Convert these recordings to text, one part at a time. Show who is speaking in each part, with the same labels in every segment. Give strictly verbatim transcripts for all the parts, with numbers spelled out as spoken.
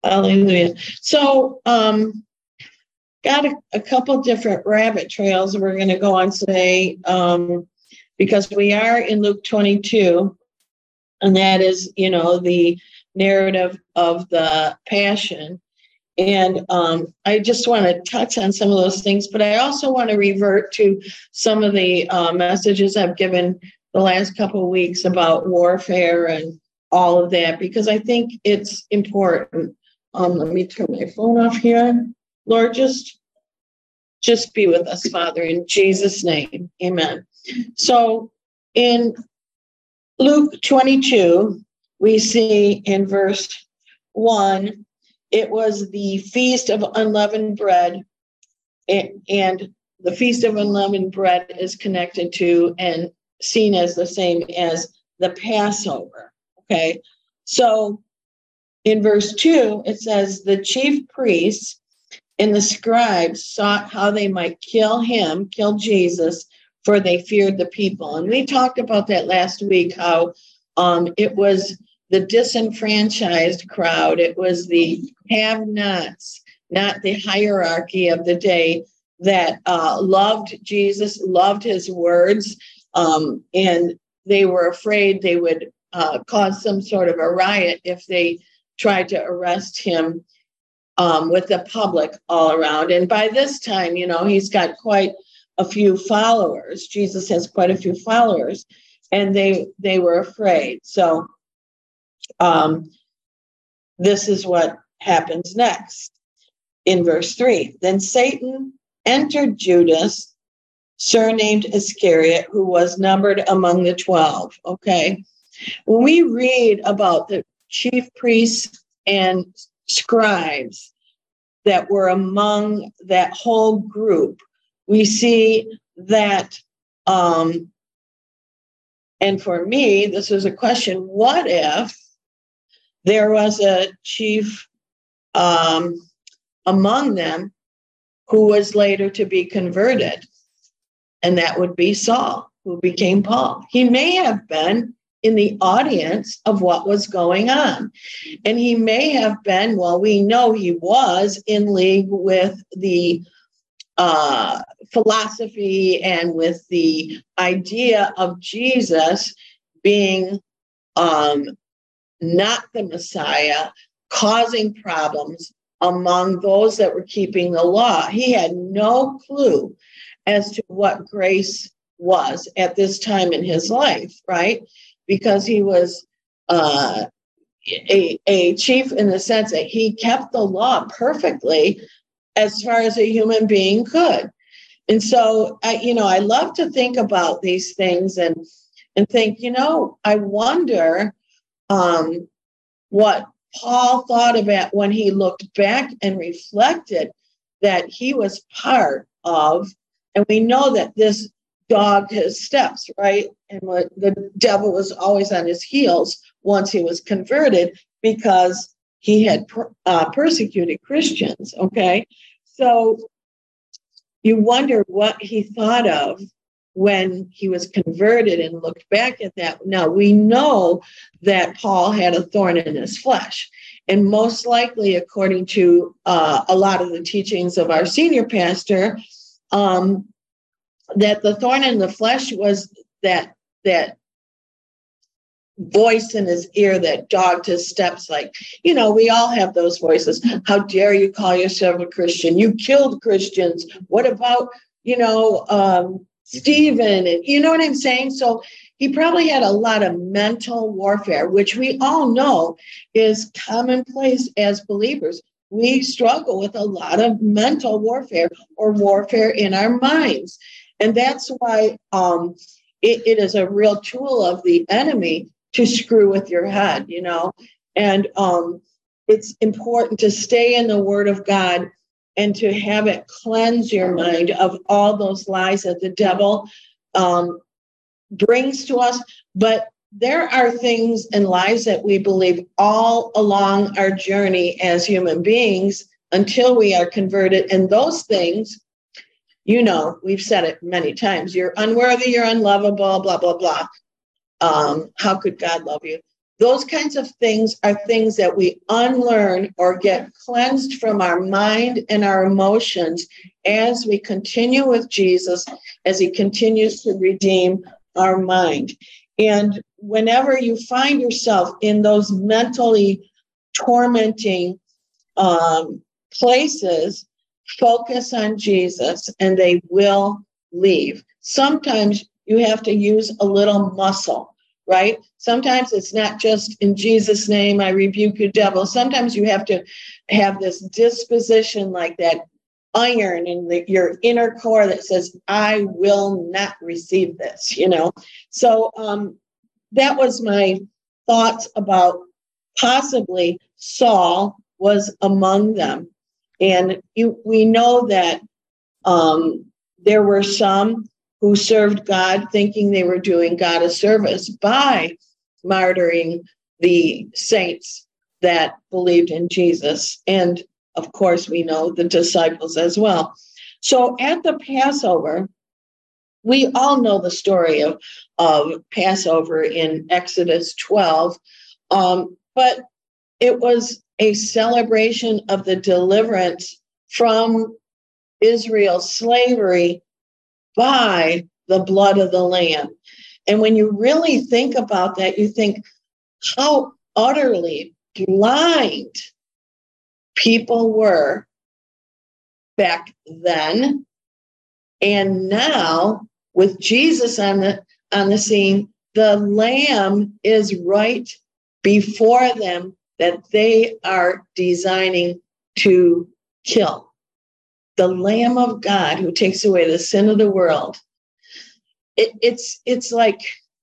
Speaker 1: Hallelujah. So, um, got a, a couple different rabbit trails we're going to go on today, um, because we are in Luke twenty-two, and that is, you know, the narrative of the Passion. And um, I just want to touch on some of those things, but I also want to revert to some of the uh, messages I've given the last couple of weeks about warfare and all of that, because I think it's important. Um, let me turn my phone off here. Lord, just, just be with us, Father, in Jesus' name. Amen. So in Luke twenty-two, we see in verse one, it was the Feast of Unleavened Bread, and the Feast of Unleavened Bread is connected to and seen as the same as the Passover. Okay, so in verse two, it says, the chief priests and the scribes sought how they might kill him, kill Jesus, for they feared the people. And we talked about that last week, how um, it was the disenfranchised crowd. It was the have-nots, not the hierarchy of the day, that uh, loved Jesus, loved his words, um, and they were afraid they would uh, cause some sort of a riot if they tried to arrest him um, with the public all around. And by this time, you know, he's got quite a few followers. Jesus has quite a few followers, and they they were afraid. So um, this is what happens next in verse three. Then Satan entered Judas, surnamed Iscariot, who was numbered among the twelve. Okay. When we read about the chief priests and scribes that were among that whole group, we see that, um, and for me, this was a question, what if there was a chief um, among them who was later to be converted? And that would be Saul, who became Paul. He may have been in the audience of what was going on. And he may have been, well, we know he was in league with the uh, philosophy and with the idea of Jesus being um, not the Messiah, causing problems among those that were keeping the law. He had no clue as to what grace was at this time in his life, right? Because he was uh, a, a chief in the sense that he kept the law perfectly as far as a human being could. And so, I, you know, I love to think about these things and, and think, you know, I wonder um, what Paul thought about when he looked back and reflected that he was part of, and we know that this dogged his steps, right? And what, the devil was always on his heels once he was converted because he had per, uh, persecuted Christians, okay? So you wonder what he thought of when he was converted and looked back at that. Now, we know that Paul had a thorn in his flesh. And most likely, according to uh, a lot of the teachings of our senior pastor, um, that the thorn in the flesh was that that voice in his ear that dogged his steps. Like, you know, we all have those voices. How dare you call yourself a Christian? You killed Christians. What about, you know, um, Stephen? And you know what I'm saying? So he probably had a lot of mental warfare, which we all know is commonplace as believers. We struggle with a lot of mental warfare or warfare in our minds. And that's why um, it, it is a real tool of the enemy to screw with your head, you know. And um, it's important to stay in the Word of God and to have it cleanse your mind of all those lies that the devil um, brings to us. But there are things and lies that we believe all along our journey as human beings until we are converted. And those things, you know, we've said it many times. You're unworthy, you're unlovable, blah, blah, blah. Um, how could God love you? Those kinds of things are things that we unlearn or get cleansed from our mind and our emotions as we continue with Jesus, as he continues to redeem our mind. And whenever you find yourself in those mentally tormenting um, places, focus on Jesus and they will leave. Sometimes you have to use a little muscle, right? Sometimes it's not just in Jesus' name, I rebuke you, devil. Sometimes you have to have this disposition like that iron in the, your inner core that says, I will not receive this, you know? So um, that was my thoughts about possibly Saul was among them. And you, we know that um, there were some who served God thinking they were doing God a service by martyring the saints that believed in Jesus. And of course, we know the disciples as well. So at the Passover, we all know the story of, of Passover in Exodus twelve, um, but it was a celebration of the deliverance from Israel's slavery by the blood of the Lamb. And when you really think about that, you think how utterly blind people were back then. And now, with Jesus on the on the scene, the Lamb is right before them that they are designing to kill. The Lamb of God who takes away the sin of the world. It, it's it's like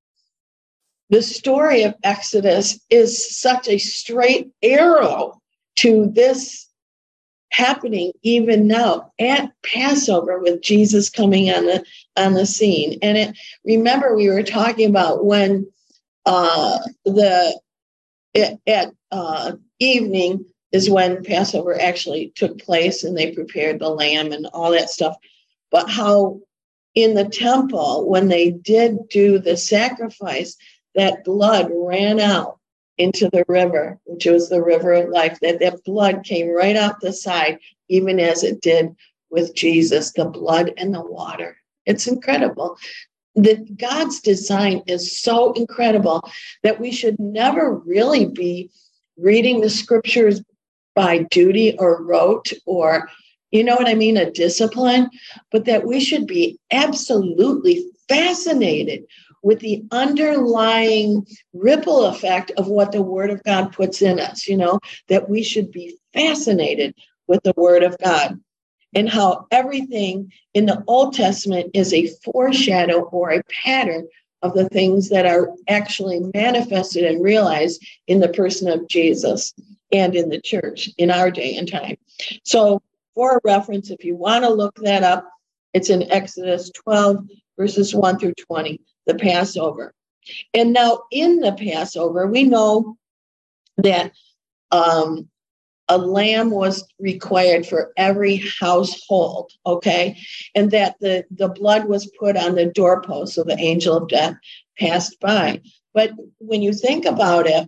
Speaker 1: the story of Exodus is such a straight arrow to this happening even now at Passover with Jesus coming on the on the scene. And it, remember, we were talking about when uh, the it, at uh, evening is when Passover actually took place, and they prepared the lamb and all that stuff. But how in the temple, when they did do the sacrifice, that blood ran out into the river, which was the river of life, that that blood came right out the side, even as it did with Jesus, the blood and the water. It's incredible. That God's design is so incredible that we should never really be reading the scriptures by duty or rote or, you know what I mean, a discipline, but that we should be absolutely fascinated with the underlying ripple effect of what the Word of God puts in us, you know, that we should be fascinated with the Word of God and how everything in the Old Testament is a foreshadow or a pattern of the things that are actually manifested and realized in the person of Jesus and in the church in our day and time. So for reference, if you want to look that up, it's in Exodus twelve, verses one through twenty, the Passover. And now in the Passover, we know that um, a lamb was required for every household, okay? And that the, the blood was put on the doorpost so the angel of death passed by. But when you think about it,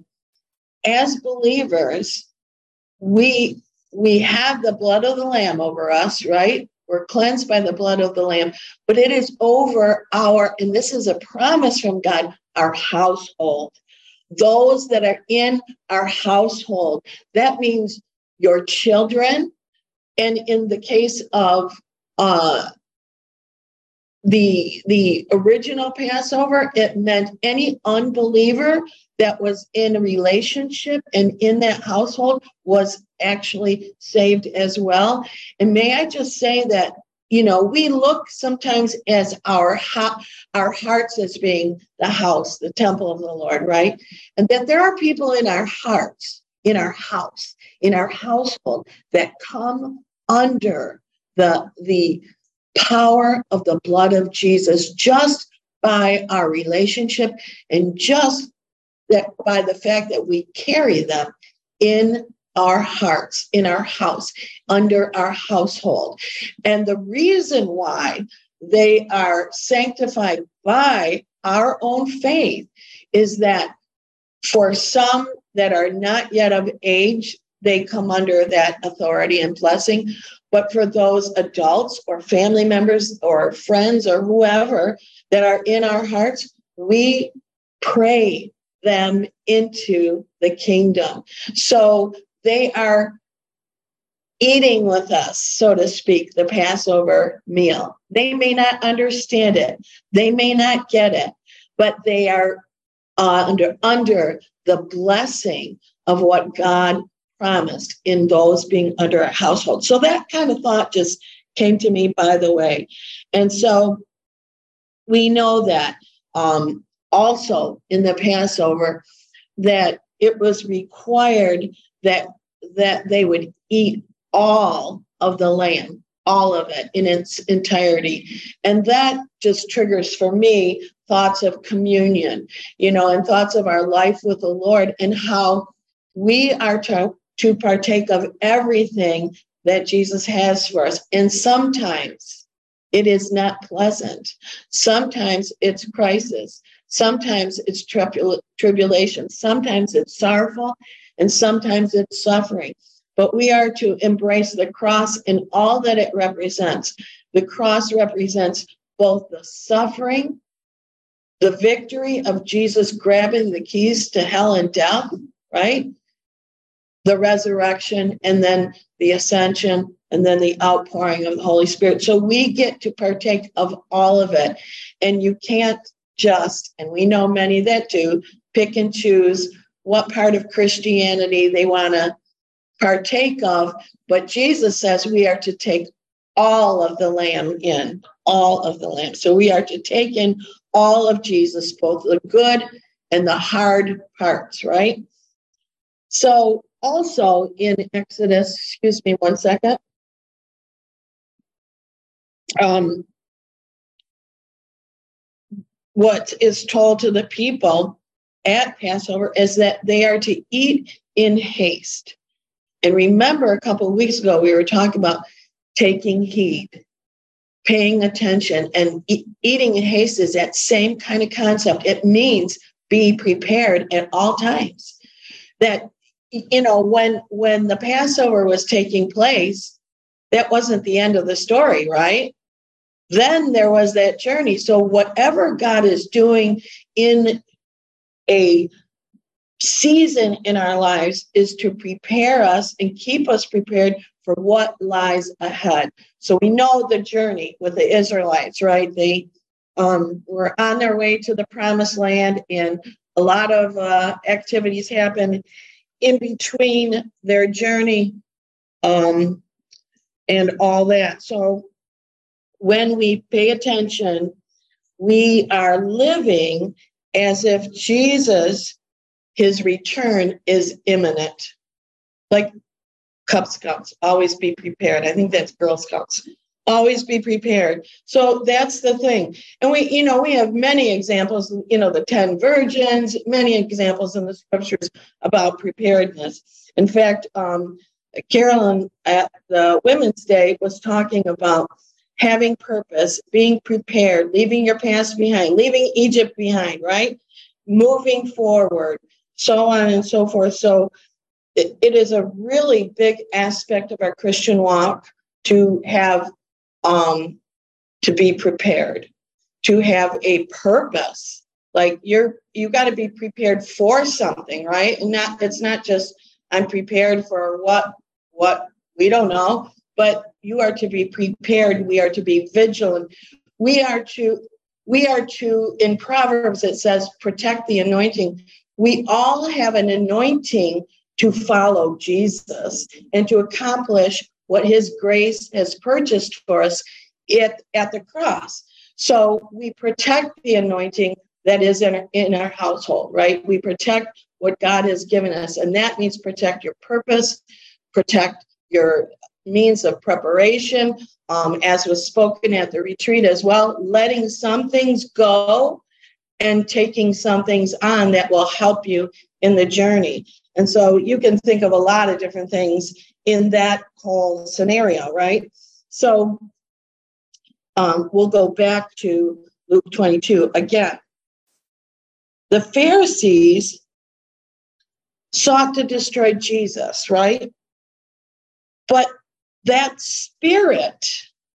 Speaker 1: as believers, we we have the blood of the Lamb over us, right? We're cleansed by the blood of the Lamb, but it is over our, and this is a promise from God, our household. Those that are in our household. That means your children. And in the case of uh, the, the original Passover, it meant any unbeliever that was in a relationship and in that household was actually saved as well. And may I just say that, you know, we look sometimes as our ha- our hearts as being the house, the temple of the Lord, right? And that there are people in our hearts, in our house, in our household that come under the, the power of the blood of Jesus just by our relationship and just that by the fact that we carry them in our hearts, in our house, under our household. And the reason why they are sanctified by our own faith is that For some that are not yet of age, they come under that authority and blessing. But for those adults or family members or friends or whoever that are in our hearts, we pray them into the kingdom. So they are eating with us, so to speak, the Passover meal. They may not understand it. They may not get it, but they are uh, under, under the blessing of what God promised in those being under a household. So that kind of thought just came to me, by the way. And so we know that um, also in the Passover, that it was required that that they would eat all of the lamb, all of it in its entirety. And that just triggers for me thoughts of communion, you know, and thoughts of our life with the Lord and how we are to, to partake of everything that Jesus has for us. And sometimes it is not pleasant. Sometimes it's crisis. Sometimes it's tribul- tribulation. Sometimes it's sorrowful, and sometimes it's suffering. But we are to embrace the cross and all that it represents. The cross represents both the suffering, the victory of Jesus grabbing the keys to hell and death, right? The resurrection, and then the ascension, and then the outpouring of the Holy Spirit. So we get to partake of all of it. And you can't just, and we know many that do, pick and choose what part of Christianity they want to partake of, but Jesus says we are to take all of the lamb in, all of the lamb. So we are to take in all of Jesus, both the good and the hard parts, right? So also in Exodus, excuse me one second, um, what is told to the people at Passover is that they are to eat in haste. And remember, a couple of weeks ago, we were talking about taking heed, paying attention, and e- eating in haste is that same kind of concept. It means be prepared at all times. That, you know, when, when the Passover was taking place, that wasn't the end of the story, right? Then there was that journey. So whatever God is doing in a season in our lives is to prepare us and keep us prepared for what lies ahead. So we know the journey with the Israelites, right? They um, were on their way to the promised land, and a lot of uh, activities happened in between their journey um, and all that. So when we pay attention, we are living as if Jesus, his return is imminent. Like Cub Scouts, always be prepared. I think that's Girl Scouts. Always be prepared. So that's the thing. And we, you know, we have many examples, you know, the ten virgins, many examples in the scriptures about preparedness. In fact, um, Carolyn at the Women's Day was talking about having purpose, being prepared, leaving your past behind, leaving Egypt behind, right? Moving forward, so on and so forth. So it, it is a really big aspect of our Christian walk to have, um, to be prepared, to have a purpose. Like you're, you got to be prepared for something, right? And not, it's not just I'm prepared for what, what we don't know, but you are to be prepared. We are to be vigilant. We are to, we are to, in Proverbs, it says, protect the anointing. We all have an anointing to follow Jesus and to accomplish what his grace has purchased for us at, at the cross. So we protect the anointing that is in our, in our household, right? We protect what God has given us. And that means protect your purpose, protect your means of preparation, um, as was spoken at the retreat as well, letting some things go and taking some things on that will help you in the journey. And so you can think of a lot of different things in that whole scenario, right? So um, we'll go back to Luke twenty-two again. The Pharisees sought to destroy Jesus, right? But that spirit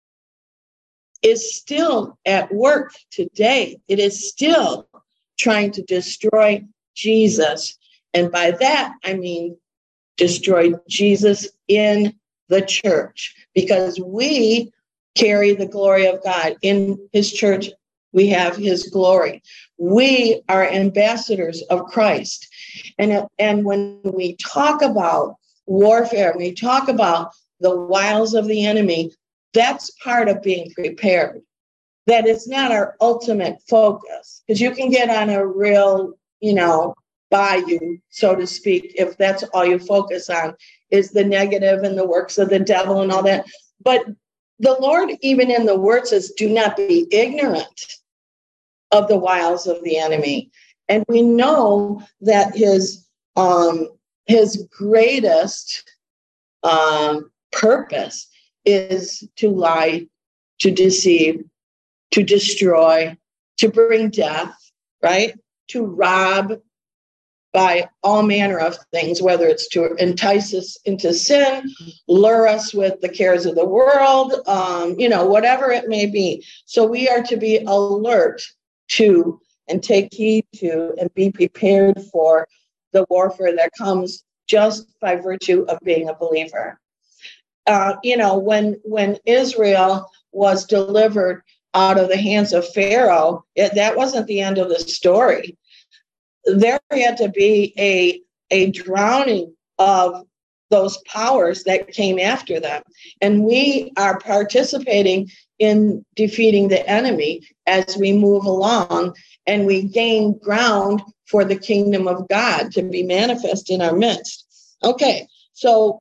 Speaker 1: is still at work today. It is still trying to destroy Jesus. And by that, I mean destroy Jesus in the church, because we carry the glory of God. In his church, we have his glory. We are ambassadors of Christ. And, and when we talk about warfare, we talk about the wiles of the enemy, that's part of being prepared. That is not our ultimate focus, because you can get on a real, you know, bayou, so to speak, if that's all you focus on is the negative and the works of the devil and all that. But the Lord, even in the word, says, do not be ignorant of the wiles of the enemy. And we know that his um, his greatest um, purpose is to lie, to deceive, to destroy, to bring death, right? To rob, by all manner of things, whether it's to entice us into sin, lure us with the cares of the world, um, you know, whatever it may be. So we are to be alert to and take heed to and be prepared for the warfare that comes just by virtue of being a believer. Uh, you know, when when Israel was delivered out of the hands of Pharaoh, it, that wasn't the end of the story. There had to be a, a drowning of those powers that came after them. And we are participating in defeating the enemy as we move along, and we gain ground for the kingdom of God to be manifest in our midst. Okay, so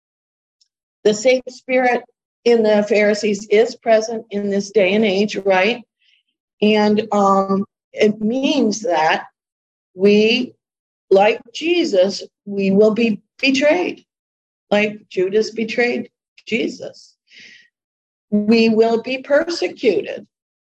Speaker 1: the same spirit in the Pharisees is present in this day and age, right? And um, it means that we, like Jesus, we will be betrayed, like Judas betrayed Jesus. We will be persecuted.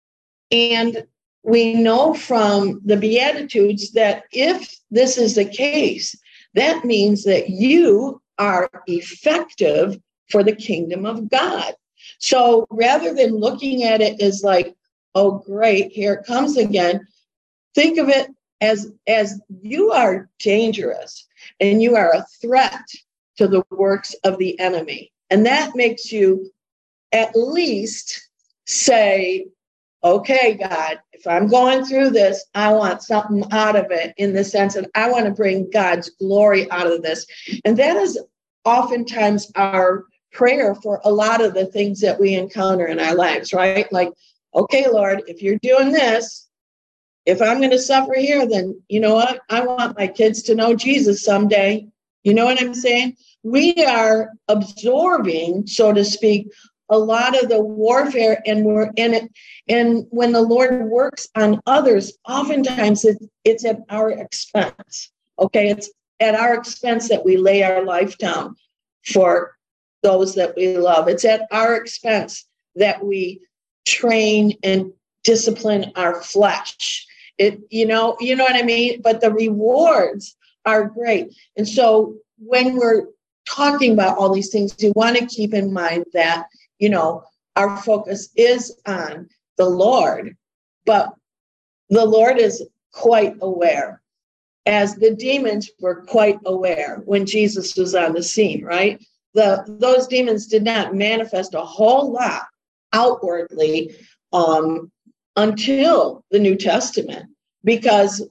Speaker 1: And we know from the Beatitudes that if this is the case, that means that you are effective for the kingdom of God. So rather than looking at it as like, oh, great, here it comes again, think of it as, as you are dangerous and you are a threat to the works of the enemy. And that makes you at least say, okay, God, if I'm going through this, I want something out of it, in the sense that I want to bring God's glory out of this. And that is oftentimes our prayer for a lot of the things that we encounter in our lives, right? Like, okay, Lord, if you're doing this, if I'm going to suffer here, then you know what? I want my kids to know Jesus someday. You know what I'm saying? We are absorbing, so to speak, a lot of the warfare, and we're in it. And when the Lord works on others, oftentimes it, it's at our expense. Okay, it's at our expense that we lay our life down for those that we love. It's at our expense that we train and discipline our flesh. It, you know, you know what I mean? But the rewards are great. And so when we're talking about all these things, you want to keep in mind that, you know, our focus is on the Lord, but the Lord is quite aware, as the demons were quite aware when Jesus was on the scene, right? The those demons did not manifest a whole lot outwardly um, until the New Testament, because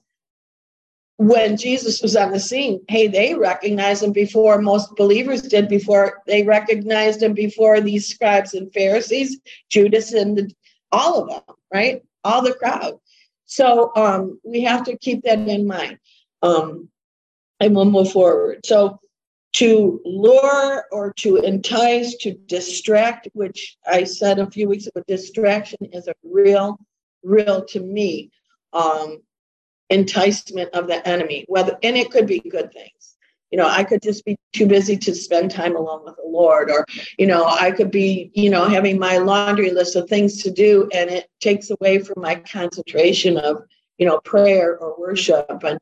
Speaker 1: when Jesus was on the scene, hey, they recognized him before most believers did, before they recognized him before these scribes and Pharisees, Judas and the, all of them, right? All the crowd. So um, we have to keep that in mind, um, and we'll move forward. So to lure or to entice, to distract, which I said a few weeks ago, distraction is a real, real, to me, um, enticement of the enemy, whether, and it could be good things. You know, I could just be too busy to spend time alone with the Lord, or, you know, I could be, you know, having my laundry list of things to do, and it takes away from my concentration of, you know, prayer or worship. And,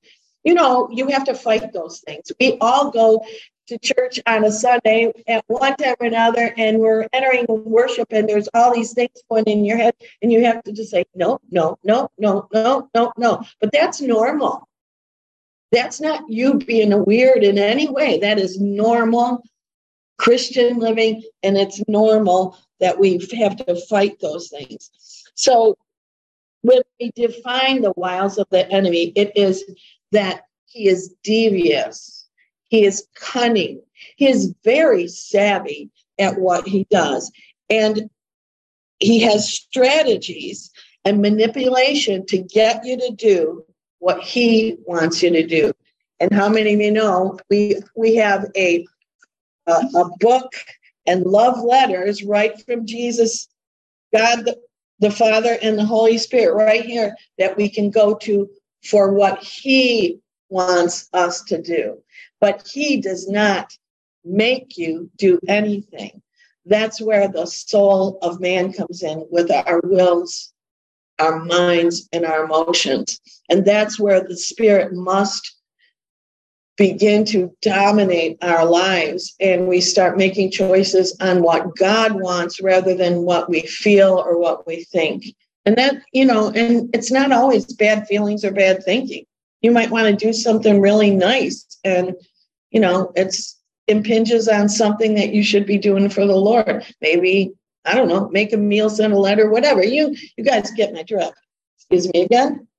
Speaker 1: you know, you have to fight those things. We all go to church on a Sunday at one time or another, and we're entering worship, and there's all these things going in your head, and you have to just say, no, no, no, no, no, no, no. But that's normal. That's not you being weird in any way. That is normal Christian living, and it's normal that we have to fight those things. So when we define the wiles of the enemy, it is that he is devious. He is cunning. He is very savvy at what he does. And he has strategies and manipulation to get you to do what he wants you to do. And how many of you know we we have a, a, a book and love letters right from Jesus, God, the, the Father, and the Holy Spirit right here that we can go to for what he wants us to do. But he does not make you do anything. That's where the soul of man comes in, with our wills, our minds, and our emotions. And that's where the Spirit must begin to dominate our lives, and we start making choices on what God wants rather than what we feel or what we think. And that, you know, and it's not always bad feelings or bad thinking. You might want to do something really nice, and, you know, it's impinges on something that you should be doing for the Lord. Maybe, I don't know, make a meal, send a letter, whatever. You, you guys get my drift. Excuse me again.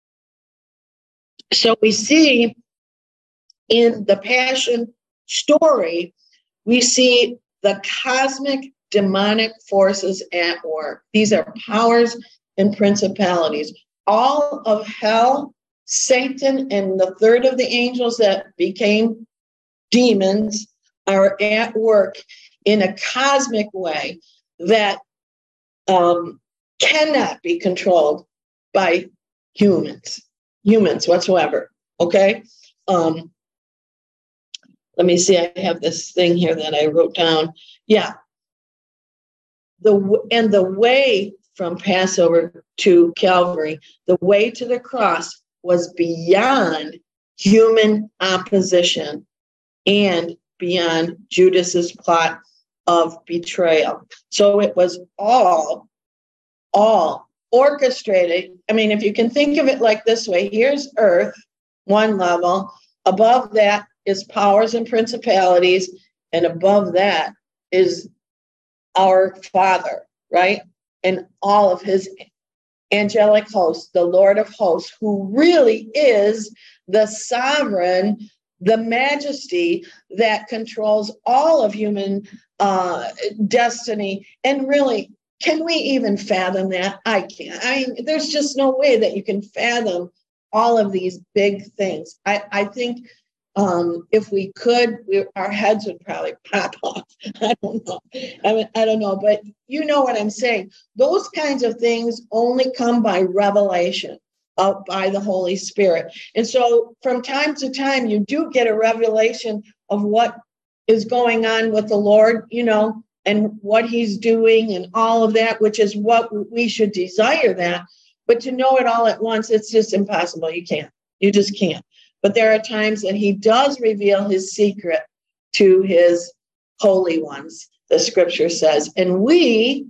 Speaker 1: So we see in the Passion story, we see the cosmic demonic forces at work. These are powers and principalities. All of hell, Satan, and the third of the angels that became demons are at work in a cosmic way that um, cannot be controlled by humans, humans whatsoever. Okay? Um, let me see. I have this thing here that I wrote down. Yeah. The and the way from Passover to Calvary, the way to the cross was beyond human opposition and beyond Judas's plot of betrayal. So it was all, all orchestrated. I mean, if you can think of it like this way, here's earth, one level. Above that is powers and principalities, and above that is our Father, right? And all of his angelic hosts, the Lord of hosts, who really is the sovereign, the majesty that controls all of human uh, destiny. And really, can we even fathom that? I can't. I mean, there's just no way that you can fathom all of these big things. I, I think um, if we could, we, our heads would probably pop off. I don't know. I mean, I don't know, but you know what I'm saying. Those kinds of things only come by revelation, uh, by the Holy Spirit. And so from time to time, you do get a revelation of what is going on with the Lord, you know, and what he's doing and all of that, which is what we should desire that. But to know it all at once, it's just impossible. You can't. You just can't. But there are times that he does reveal his secret to his holy ones, the scripture says. And we,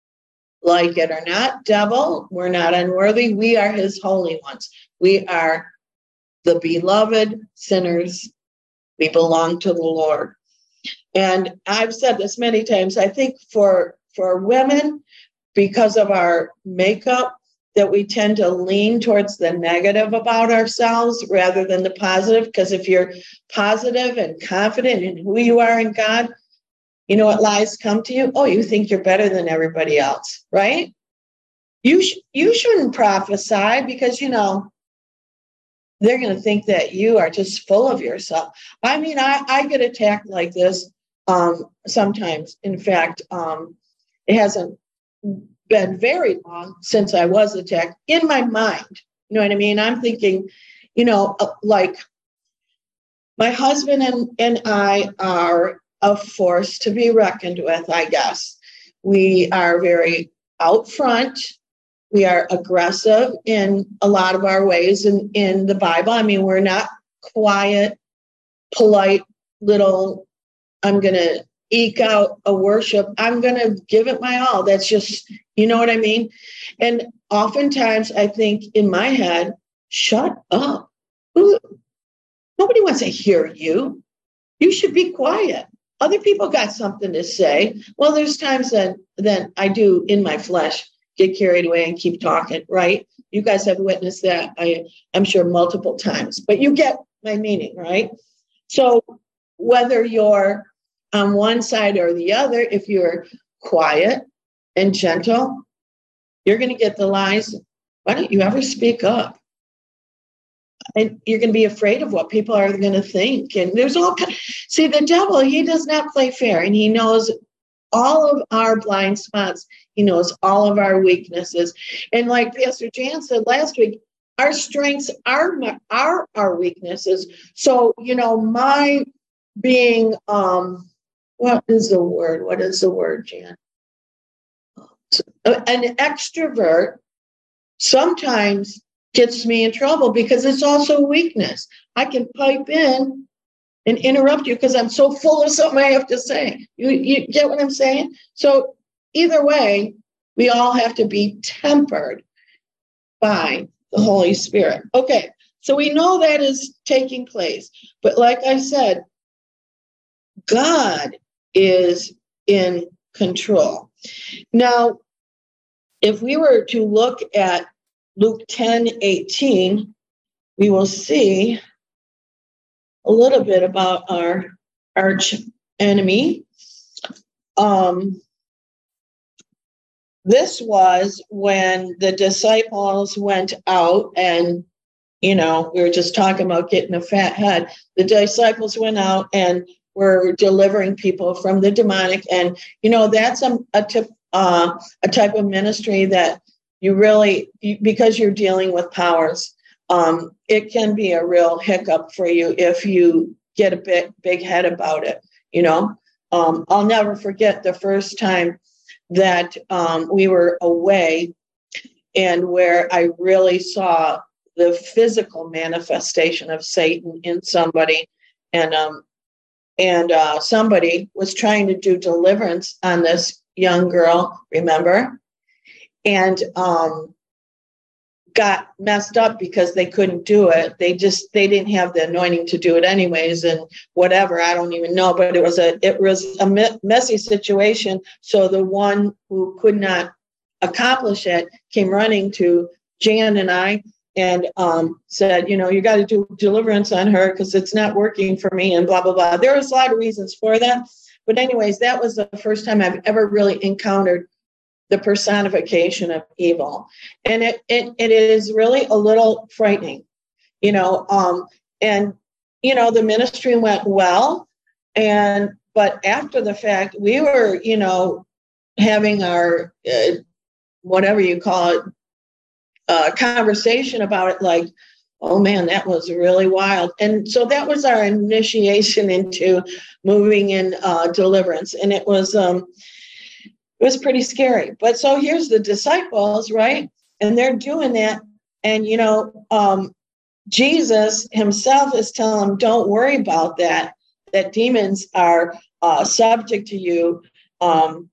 Speaker 1: like it or not, devil, we're not unworthy. We are his holy ones. We are the beloved sinners. We belong to the Lord. And I've said this many times. I think for, for women, because of our makeup, that we tend to lean towards the negative about ourselves rather than the positive. Because if you're positive and confident in who you are in God, you know what lies come to you? Oh, you think you're better than everybody else, right? You sh- you shouldn't prophesy because, you know, they're going to think that you are just full of yourself. I mean, I, I get attacked like this um, sometimes. In fact, um, it hasn't been very long since I was attacked in my mind. You know what I mean? I'm thinking, you know, like my husband and, and I are a force to be reckoned with, I guess. We are very out front. we are aggressive in a lot of our ways in, in the Bible. I mean, we're not quiet, polite little, I'm going to eke out a worship. I'm going to give it my all. That's just, you know what I mean? And oftentimes I think in my head, shut up. Nobody wants to hear you. You should be quiet. Other people got something to say. Well, there's times that, that I do in my flesh get carried away and keep talking, right? You guys have witnessed that, I, I'm sure, multiple times. But you get my meaning, right? So whether you're on one side or the other, if you're quiet and gentle, you're going to get the lies. Why don't you ever speak up? And you're going to be afraid of what people are going to think. And there's all kind. See, the devil, he does not play fair, and he knows all of our blind spots. He knows all of our weaknesses. And like Pastor Jan said last week, our strengths are are our weaknesses. So, you know, my being, um, what is the word? What is the word, Jan? An extrovert sometimes gets me in trouble because it's also weakness. I can pipe in and interrupt you because I'm so full of something I have to say. You, you get what I'm saying? So either way, we all have to be tempered by the Holy Spirit. Okay, so we know that is taking place. But like I said, God is in control. Now, if we were to look at Luke ten eighteen, we will see a little bit about our arch enemy. Um, this was when the disciples went out, and, you know, we were just talking about getting a fat head. The disciples went out and were delivering people from the demonic. And, you know, that's a, a, tip, uh, a type of ministry that you really, because you're dealing with powers, um, it can be a real hiccup for you if you get a bit big head about it. You know, um, I'll never forget the first time that um, we were away and where I really saw the physical manifestation of Satan in somebody. And, um, and uh, somebody was trying to do deliverance on this young girl, remember? And um, got messed up because they couldn't do it. They just, they didn't have the anointing to do it anyways, and whatever, I don't even know, but it was a, it was a me- messy situation. So the one who could not accomplish it came running to Jan and I and um, said, you know, you got to do deliverance on her because it's not working for me and blah, blah, blah. There was a lot of reasons for that. But anyways, that was the first time I've ever really encountered the personification of evil. And it, it it is really a little frightening, you know, um, and, you know, the ministry went well. And, but after the fact, we were, you know, having our, uh, whatever you call it, uh, conversation about it, like, oh man, that was really wild. And so that was our initiation into moving in uh, deliverance. And it was, um, It was pretty scary. But so here's the disciples, right? And they're doing that. And, you know, um, Jesus himself is telling them, don't worry about that, that demons are uh, subject to you um,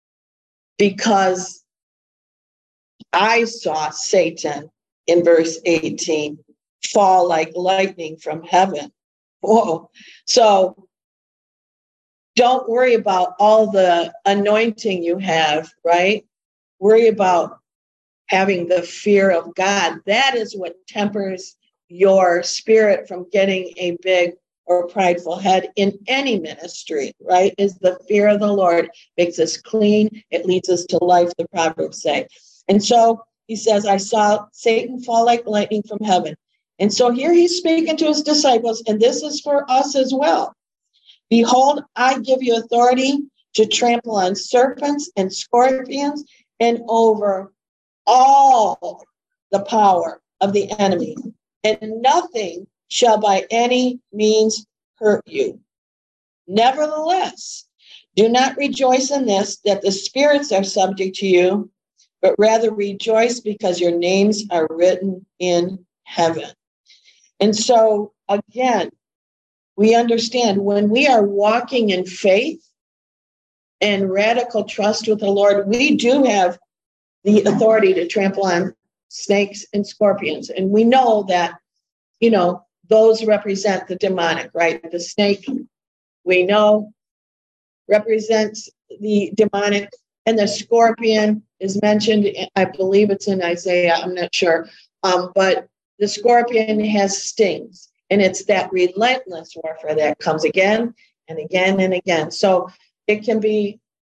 Speaker 1: because I saw Satan, in verse eighteen, fall like lightning from heaven. Whoa. So don't worry about all the anointing you have, right? Worry about having the fear of God. That is what tempers your spirit from getting a big or prideful head in any ministry, right? Is the fear of the Lord. Makes us clean. It leads us to life, the Proverbs say. And so he says, I saw Satan fall like lightning from heaven. And so here he's speaking to his disciples, and this is for us as well. Behold, I give you authority to trample on serpents and scorpions and over all the power of the enemy, and nothing shall by any means hurt you. Nevertheless, do not rejoice in this, that the spirits are subject to you, but rather rejoice because your names are written in heaven. And so, again, we understand when we are walking in faith and radical trust with the Lord, we do have the authority to trample on snakes and scorpions. And we know that, you know, those represent the demonic, right? The snake, we know, represents the demonic, and the scorpion is mentioned, I believe it's in Isaiah, I'm not sure, um, but the scorpion has stings, and it's that relentless warfare that comes again and again and again. So it can be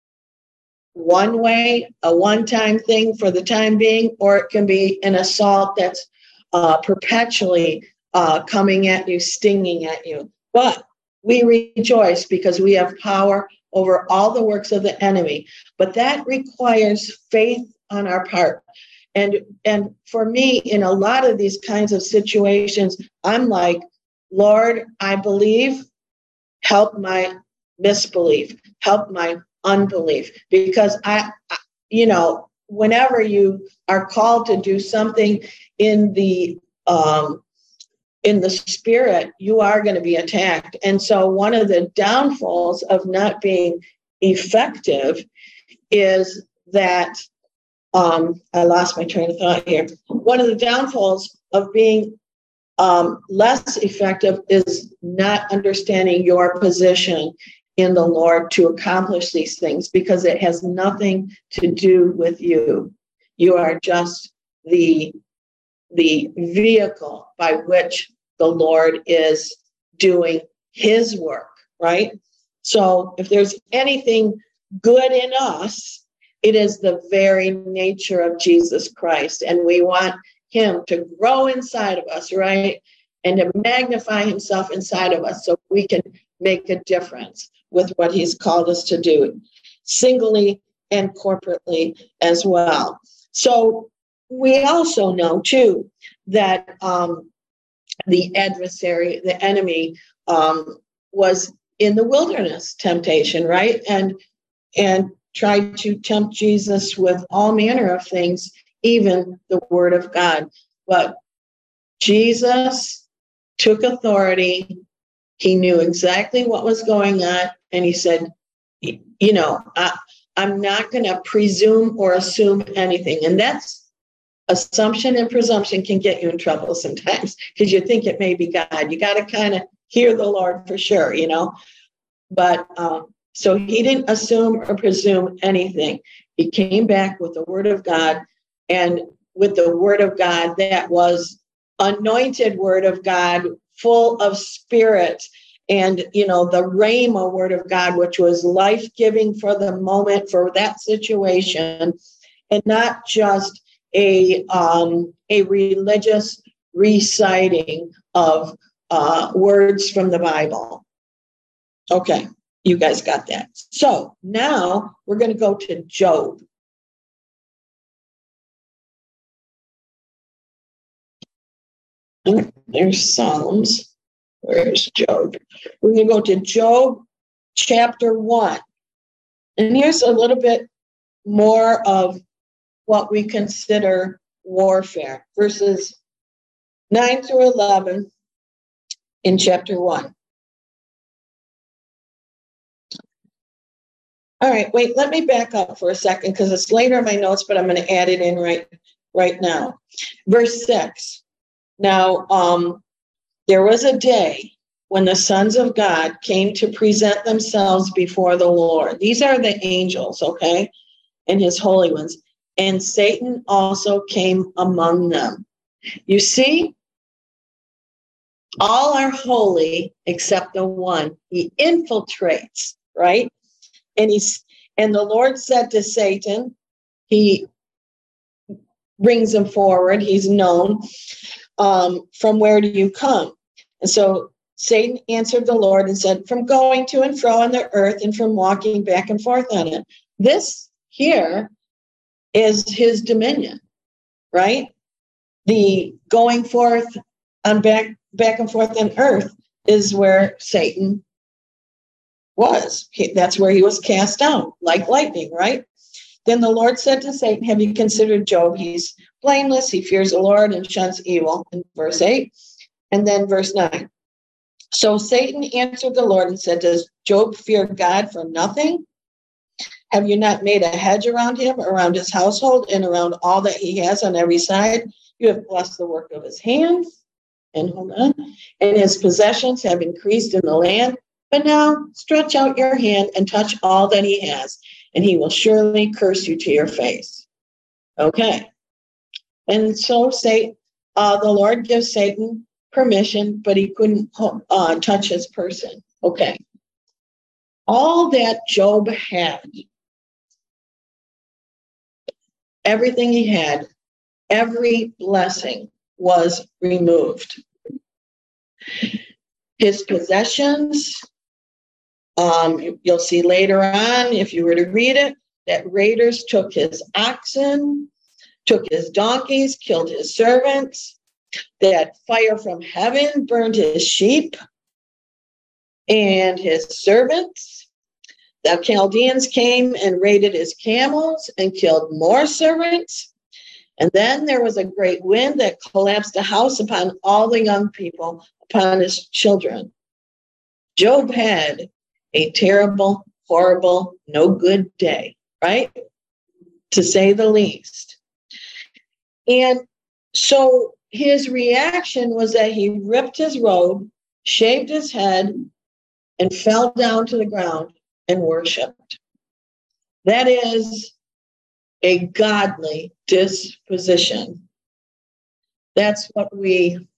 Speaker 1: one way, a one-time thing for the time being, or it can be an assault that's uh, perpetually uh, coming at you, stinging at you. But we rejoice because we have power over all the works of the enemy. But that requires faith on our part. And, and for me, in a lot of these kinds of situations, I'm like, Lord, I believe, help my misbelief, help my unbelief. Because I, you know, whenever you are called to do something in the um, in the spirit, you are going to be attacked. And so one of the downfalls of not being effective is that, um, I lost my train of thought here. One of the downfalls of being um, less effective is not understanding your position in the Lord to accomplish these things, because it has nothing to do with you. You are just the, the vehicle by which the Lord is doing his work, right? So if there's anything good in us, it is the very nature of Jesus Christ. And we want him to grow inside of us, right? And to magnify himself inside of us so we can make a difference with what he's called us to do, singly and corporately as well. So we also know, too, that um, the adversary, the enemy, um, was in the wilderness temptation, right? And and tried to tempt Jesus with all manner of things, even the word of God. But Jesus took authority. He knew exactly what was going on. And he said, you know, I, I'm not going to presume or assume anything. And that's assumption and presumption can get you in trouble sometimes because you think it may be God. You got to kind of hear the Lord for sure, you know. But um, so he didn't assume or presume anything. He came back with the word of God, and with the word of God that was anointed word of God, full of spirit, and, you know, the Rhema word of God, which was life-giving for the moment, for that situation, and not just a um, a religious reciting of uh, words from the Bible. Okay, you guys got that. So now we're going to go to Job. There's Psalms. Where's Job? We're going to go to Job chapter one. And here's a little bit more of what we consider warfare, verses nine through eleven in chapter one. All right, wait, let me back up for a second because it's later in my notes, but I'm going to add it in right, right now. Verse six. Now, um, there was a day when the sons of God came to present themselves before the Lord. These are the angels, okay, and his holy ones. And Satan also came among them. You see, all are holy except the one. He infiltrates, right? And he's and the Lord said to Satan, he brings him forward. He's known. Um, from where do you come? And so Satan answered the Lord and said, from going to and fro on the earth and from walking back and forth on it. This here is his dominion, right? The going forth on back, back and forth on earth is where Satan was. He, that's where he was cast down, like lightning, right? Then the Lord said to Satan, have you considered Job? He's blameless. He fears the Lord and shuns evil, in verse eight. And then verse nine. So Satan answered the Lord and said, does Job fear God for nothing? Have you not made a hedge around him, around his household, and around all that he has on every side? You have blessed the work of his hands, and hold on, and his possessions have increased in the land. But now stretch out your hand and touch all that he has, and he will surely curse you to your face. Okay. And so say, uh, the Lord gives Satan permission, but he couldn't uh, touch his person. Okay. All that Job had, everything he had, every blessing was removed. His possessions, um, you'll see later on, if you were to read it, that raiders took his oxen, took his donkeys, killed his servants, that fire from heaven burned his sheep and his servants. The Chaldeans came and raided his camels and killed more servants. And then there was a great wind that collapsed a house upon all the young people, upon his children. Job had a terrible, horrible, no good day, right? To say the least. And so his reaction was that he ripped his robe, shaved his head, and fell down to the ground and worshiped. That is a godly disposition. That's what we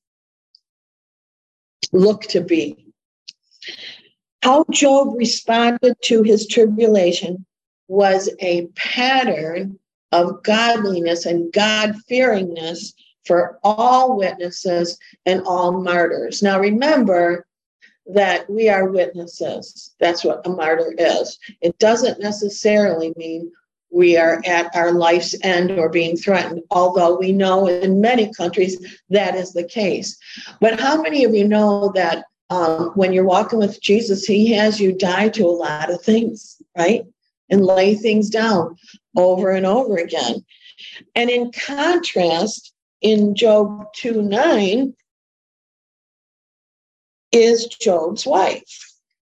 Speaker 1: look to be. How Job responded to his tribulation was a pattern of godliness and God-fearingness for all witnesses and all martyrs. Now remember that we are witnesses. That's what a martyr is. It doesn't necessarily mean we are at our life's end or being threatened, although we know in many countries that is the case. But how many of you know that um, when you're walking with Jesus, he has you die to a lot of things, right? And lay things down over and over again. And in contrast, in Job two nine is Job's wife.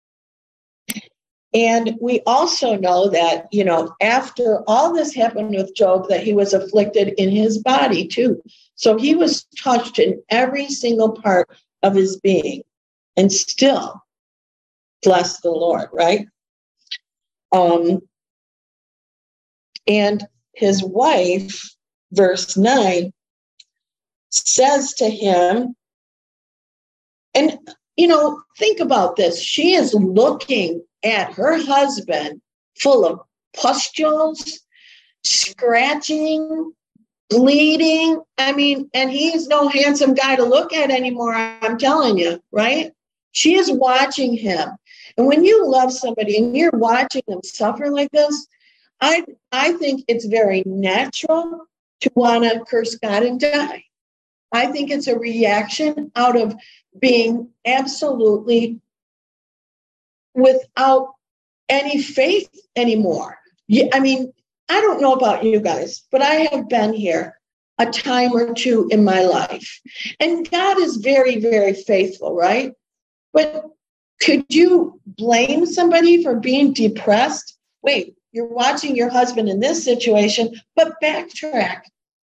Speaker 1: And we also know that, you know, after all this happened with Job, that he was afflicted in his body too. So he was touched in every single part of his being and still bless the Lord, right? Um, and his wife, verse nine, says to him, and, you know, think about this. She is looking at her husband full of pustules, scratching, bleeding. I mean, and he's no handsome guy to look at anymore, I'm telling you, right? She is watching him. And when you love somebody and you're watching them suffer like this, I, I think it's very natural to want to curse God and die. I think it's a reaction out of being absolutely without any faith anymore. I mean, I don't know about you guys, but I have been here a time or two in my life. And God is very, very faithful, right? But could you blame somebody for being depressed? Wait, you're watching your husband in this situation, but backtrack.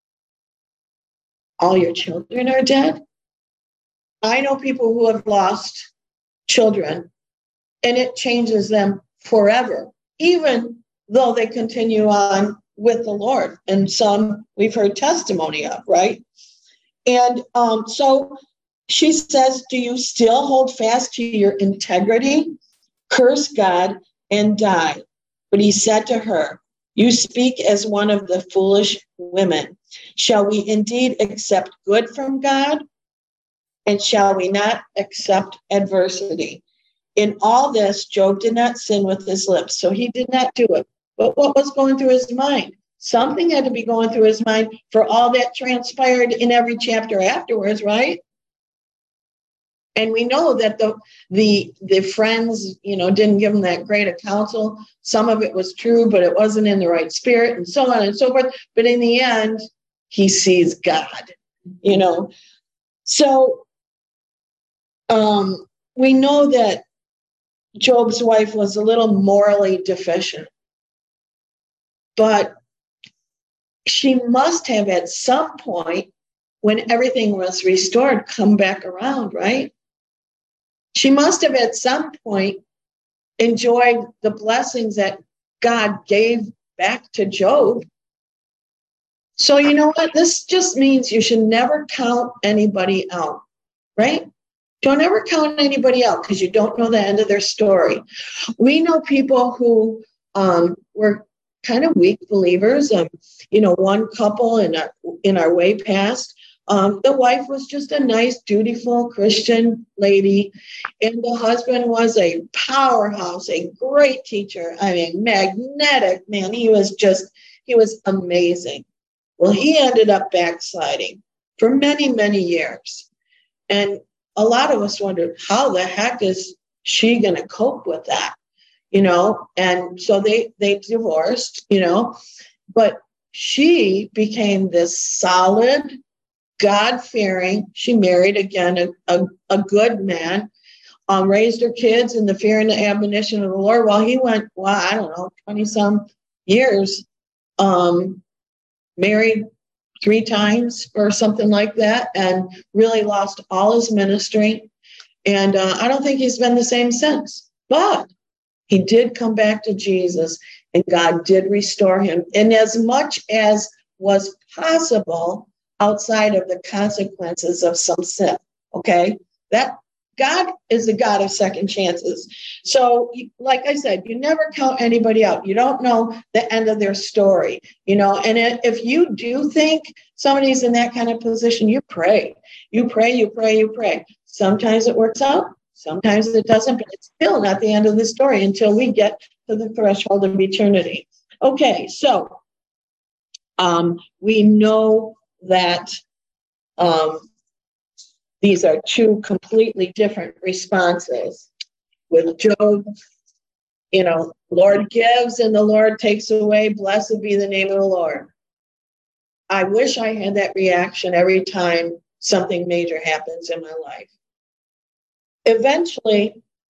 Speaker 1: All your children are dead. I know people who have lost children, and it changes them forever, even though they continue on with the Lord. And some we've heard testimony of, right? And um, so she says, do you still hold fast to your integrity? Curse God and die. But he said to her, you speak as one of the foolish women. Shall we indeed accept good from God? And shall we not accept adversity? In all this, Job did not sin with his lips, so he did not do it. But what was going through his mind? Something had to be going through his mind for all that transpired in every chapter afterwards, right? And we know that the the the friends, you know, didn't give him that great of counsel. Some of it was true, but it wasn't in the right spirit, and so on and so forth. But in the end, he sees God, you know. So um, we know that Job's wife was a little morally deficient, but she must have at some point, when everything was restored, come back around, right? She must have at some point enjoyed the blessings that God gave back to Job. So you know what? This just means you should never count anybody out, right? Don't ever count anybody out because you don't know the end of their story. We know people who um, were kind of weak believers. Um, you know, one couple in our, in our way past, Um, the wife was just a nice, dutiful Christian lady, and the husband was a powerhouse, a great teacher. I mean, magnetic, man. He was just, he was amazing. Well, he ended up backsliding for many, many years. And a lot of us wondered, how the heck is she going to cope with that? You know, and so they, they divorced, you know, but she became this solid, God-fearing. She married again a, a, a good man, um, raised her kids in the fear and the admonition of the Lord. While he went, well, I don't know, twenty some years, um, married three times or something like that, and really lost all his ministry. And uh, I don't think he's been the same since. But he did come back to Jesus, and God did restore him. And as much as was possible, outside of the consequences of some sin, okay? That God is the God of second chances. So, like I said, you never count anybody out. You don't know the end of their story, you know? And if you do think somebody's in that kind of position, you pray. You pray, you pray, you pray. Sometimes it works out. Sometimes it doesn't, but it's still not the end of the story until we get to the threshold of eternity. Okay, so um, we know that um, these are two completely different responses. With Job, you know, Lord gives and the Lord takes away. Blessed be the name of the Lord. I wish I had that reaction every time something major happens in my life. Eventually,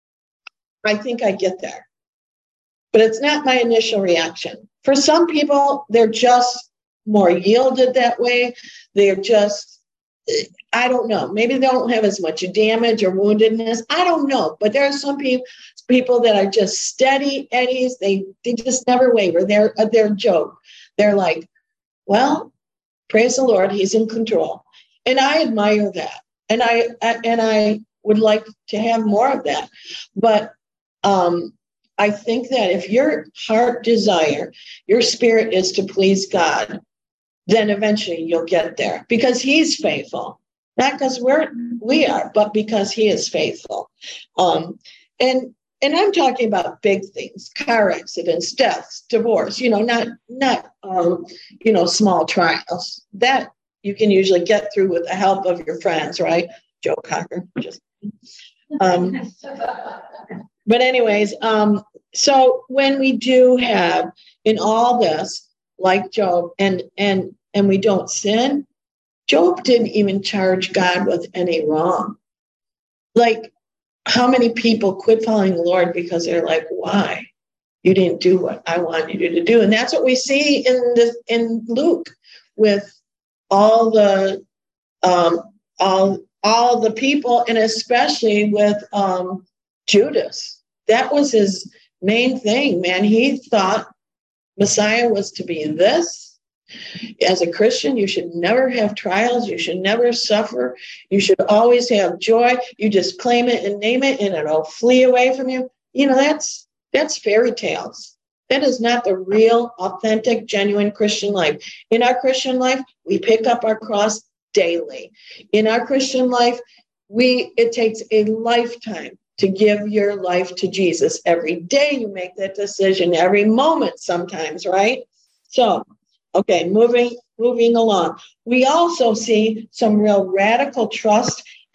Speaker 1: I think I get there, but it's not my initial reaction. For some people, they're just more yielded that way. They're just, I don't know, maybe they don't have as much damage or woundedness. I don't know. But there are some people people that are just steady eddies. They they just never waver. They're they're Job. They're like, well, praise the Lord, he's in control. And I admire that. And I and I would like to have more of that. But um I think that if your heart desire, your spirit is to please God, then eventually you'll get there because he's faithful, not because we're, we are, but because he is faithful. Um, and, and I'm talking about big things, car accidents, deaths, divorce, you know, not, not, um, you know, small trials that you can usually get through with the help of your friends, right? Joe Cocker, just, um, but anyways, um, so when we do have in all this, like Job, and and and we don't sin, Job didn't even charge God with any wrong. Like, how many people quit following the Lord because they're like, why? You didn't do what I wanted you to do. And that's what we see in the in Luke with all the um all all the people, and especially with um Judas. That was his main thing, man. He thought Messiah was to be this. As a Christian, you should never have trials. You should never suffer. You should always have joy. You just claim it and name it, and it'll flee away from you. You know, that's that's fairy tales. That is not the real, authentic, genuine Christian life. In our Christian life, we pick up our cross daily. In our Christian life, we it takes a lifetime to give your life to Jesus. Every day you make that decision, every moment sometimes, right? So, okay, moving moving along. We also see some real radical trust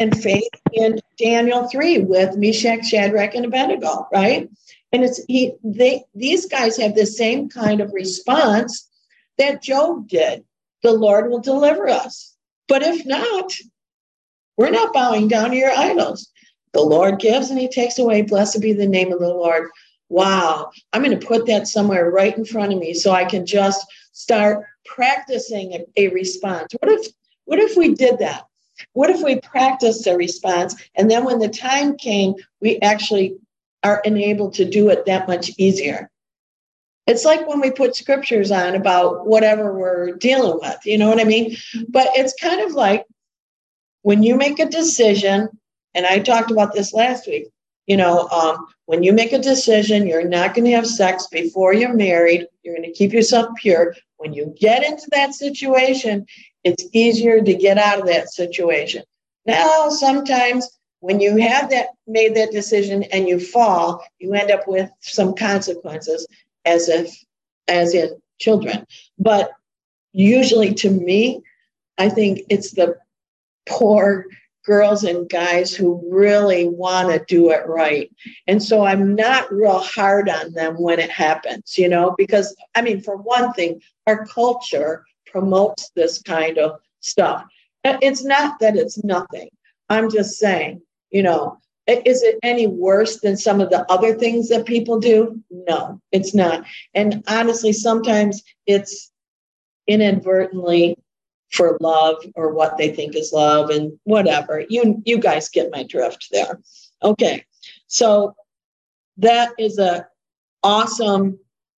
Speaker 1: and faith in Daniel three with Meshach, Shadrach, and Abednego, right? And it's he they these guys have the same kind of response that Job did. The Lord will deliver us. But if not, we're not bowing down to your idols. The Lord gives and he takes away. Blessed be the name of the Lord. Wow. I'm going to put that somewhere right in front of me so I can just start practicing a, a response. What if, what if we did that? What if we practiced a response and then when the time came, we actually are enabled to do it that much easier? It's like when we put scriptures on about whatever we're dealing with, you know what I mean? But it's kind of like when you make a decision, and I talked about this last week, you know, um, when you make a decision, you're not going to have sex before you're married. You're going to keep yourself pure. When you get into that situation, it's easier to get out of that situation. Now, sometimes when you have that made that decision and you fall, you end up with some consequences, as if, as in children. But usually, to me, I think it's the poor girls and guys who really want to do it right. And so I'm not real hard on them when it happens, you know, because, I mean, for one thing, our culture promotes this kind of stuff. It's not that it's nothing. I'm just saying, you know, is it any worse than some of the other things that people do? No, it's not. And honestly, sometimes it's inadvertently for love or what they think is love and whatever. You you guys get my drift there. Okay, so that is a awesome,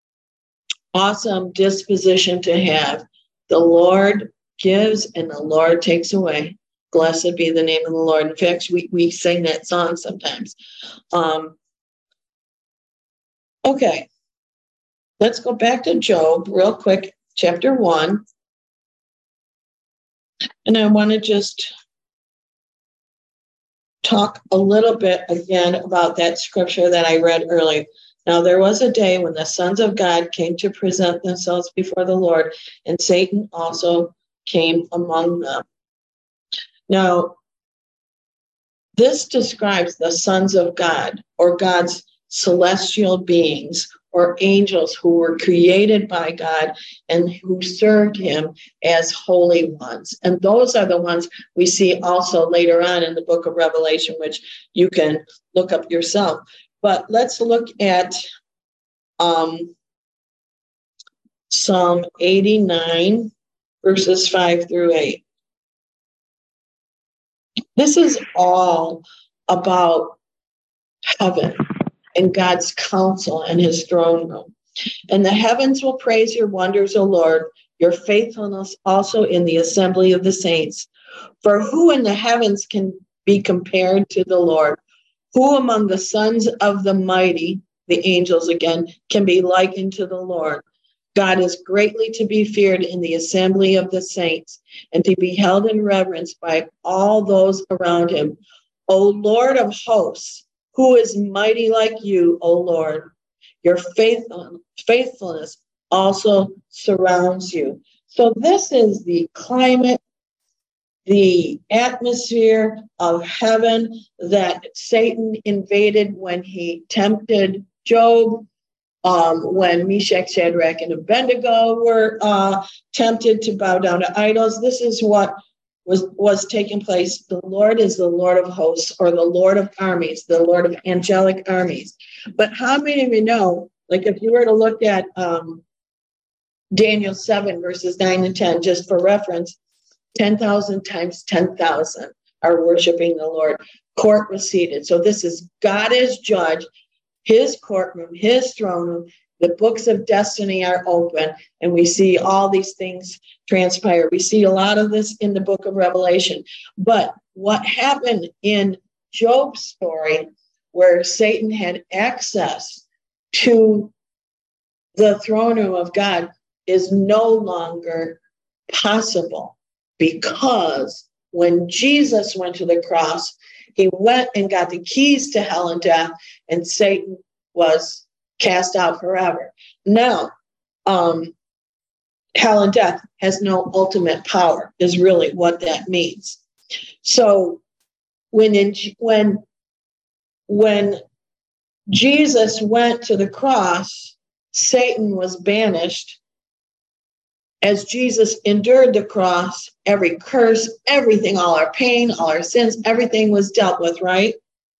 Speaker 1: awesome disposition to have. The Lord gives and the Lord takes away. Blessed be the name of the Lord. In fact, we, we sing that song sometimes. Um, okay, let's go back to Job real quick, chapter one. And I want to just talk a little bit again about that scripture that I read earlier. Now, there was a day when the sons of God came to present themselves before the Lord, and Satan also came among them. Now, this describes the sons of God, or God's celestial beings, or angels who were created by God and who served him as holy ones. And those are the ones we see also later on in the book of Revelation, which you can look up yourself. But let's look at um, Psalm eighty-nine, verses five through eight. This is all about heaven and God's counsel and his throne room. And the heavens will praise your wonders, O Lord, your faithfulness also in the assembly of the saints. For who in the heavens can be compared to the Lord? Who among the sons of the mighty, the angels again, can be likened to the Lord? God is greatly to be feared in the assembly of the saints and to be held in reverence by all those around him. O Lord of hosts, who is mighty like you, O Lord? Your faithfulness also surrounds you. So this is the climate, the atmosphere of heaven that Satan invaded when he tempted Job, um, when Meshach, Shadrach, and Abednego were uh, tempted to bow down to idols. This is what was was taking place. The Lord is the Lord of hosts, or the Lord of armies, the Lord of angelic armies. But how many of you know, like if you were to look at um, Daniel seven, verses nine and ten, just for reference, ten thousand times ten thousand are worshiping the Lord. Court was seated. So this is God as judge, his courtroom, his throne room. The books of destiny are open, and we see all these things transpire. We see a lot of this in the book of Revelation. But what happened in Job's story, where Satan had access to the throne room of God, is no longer possible, because when Jesus went to the cross, he went and got the keys to hell and death, and Satan was cast out forever. Now, um, hell and death has no ultimate power, is really what that means. So when in, when when Jesus went to the cross, Satan was banished. As Jesus endured the cross, every curse, everything, all our pain, all our sins, everything was dealt with, right?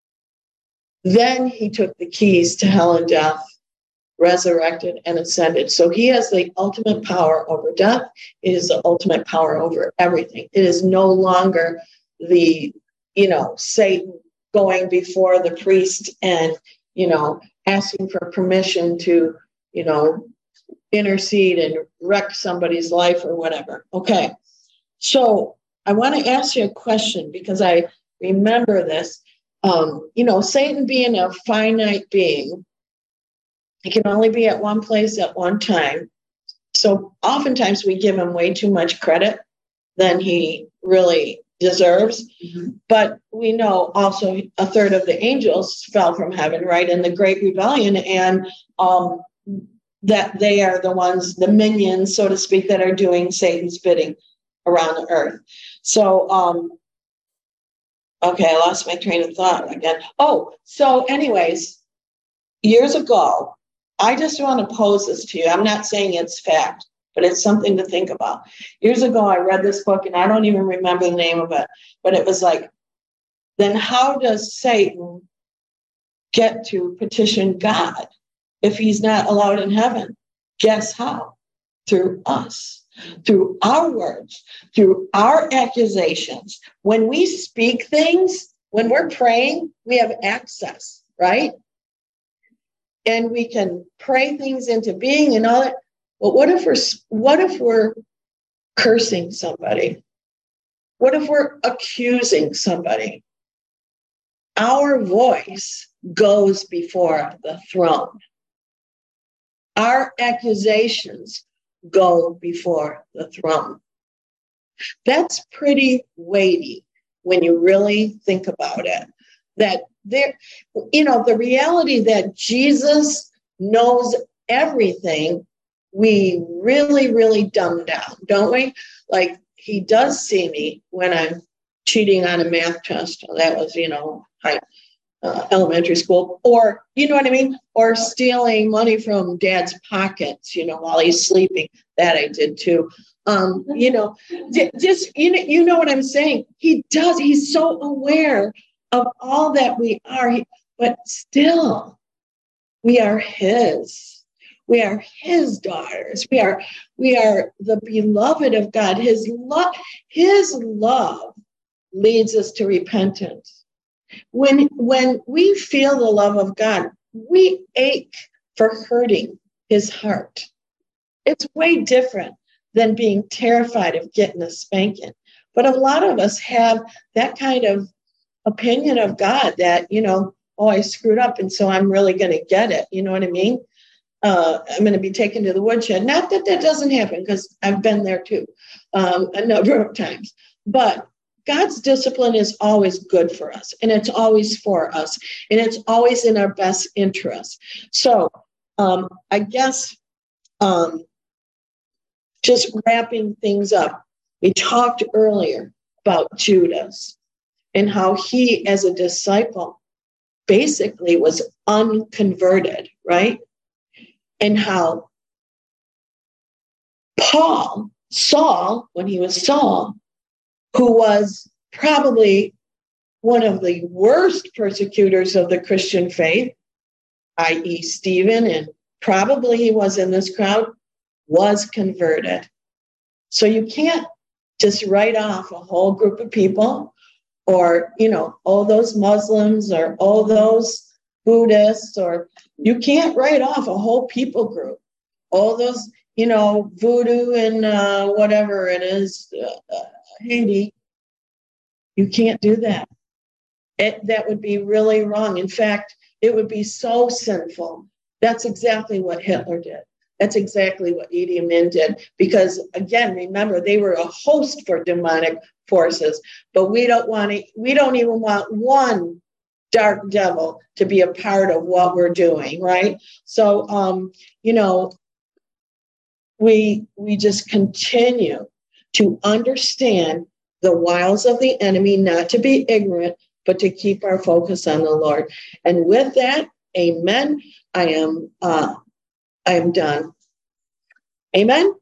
Speaker 1: Then he took the keys to hell and death, resurrected and ascended. So he has the ultimate power over death. It is the ultimate power over everything. It is no longer the, you know, Satan going before the priest and, you know, asking for permission to, you know, intercede and wreck somebody's life or whatever. Okay. So I want to ask you a question because I remember this. Um, you know, Satan being a finite being, he can only be at one place at one time. So oftentimes we give him way too much credit than he really deserves. Mm-hmm. But we know also a third of the angels fell from heaven, right, in the Great Rebellion. And um, that they are the ones, the minions, so to speak, that are doing Satan's bidding around the earth. So, um, okay, I lost my train of thought again. Oh, so anyways, years ago, I just want to pose this to you. I'm not saying it's fact, but it's something to think about. Years ago, I read this book, and I don't even remember the name of it, but it was like, then how does Satan get to petition God if he's not allowed in heaven? Guess how? Through us, through our words, through our accusations. When we speak things, when we're praying, we have access, right? And we can pray things into being and all that. But what if we're what if we're cursing somebody? What if we're accusing somebody? Our voice goes before the throne. Our accusations go before the throne. That's pretty weighty when you really think about it. That there, you know, the reality that Jesus knows everything, we really, really dumb down, don't we? Like, he does see me when I'm cheating on a math test. That was, you know, high, uh, elementary school, or, you know what I mean? Or stealing money from dad's pockets, you know, while he's sleeping. That I did too. Um, you know, just, you know, you know what I'm saying? He does. He's so aware of all that we are, but still, we are his. We are his daughters. We are, we are the beloved of God. His love, his love leads us to repentance. When, when we feel the love of God, we ache for hurting his heart. It's way different than being terrified of getting a spanking. But a lot of us have that kind of opinion of God that, you know, oh, I screwed up, and so I'm really going to get it. You know what I mean? Uh, I'm going to be taken to the woodshed. Not that that doesn't happen, because I've been there too, um, a number of times. But God's discipline is always good for us, and it's always for us, and it's always in our best interest. So um, I guess um, just wrapping things up, we talked earlier about Judas and how he, as a disciple, basically was unconverted, right? And how Paul, Saul, when he was Saul, who was probably one of the worst persecutors of the Christian faith, that is. Stephen, and probably he was in this crowd, was converted. So you can't just write off a whole group of people, or, you know, all those Muslims, or all those Buddhists, or you can't write off a whole people group. All those, you know, voodoo and uh, whatever it is, uh, Haiti. You can't do that. It, that would be really wrong. In fact, it would be so sinful. That's exactly what Hitler did. That's exactly what Idi Amin did. Because, again, remember, they were a host for demonic forces. But we don't want to, we don't even want one dark devil to be a part of what we're doing, right? So, um, you know, we we just continue to understand the wiles of the enemy, not to be ignorant, but to keep our focus on the Lord. And with that, amen. I am uh, I am done. Amen.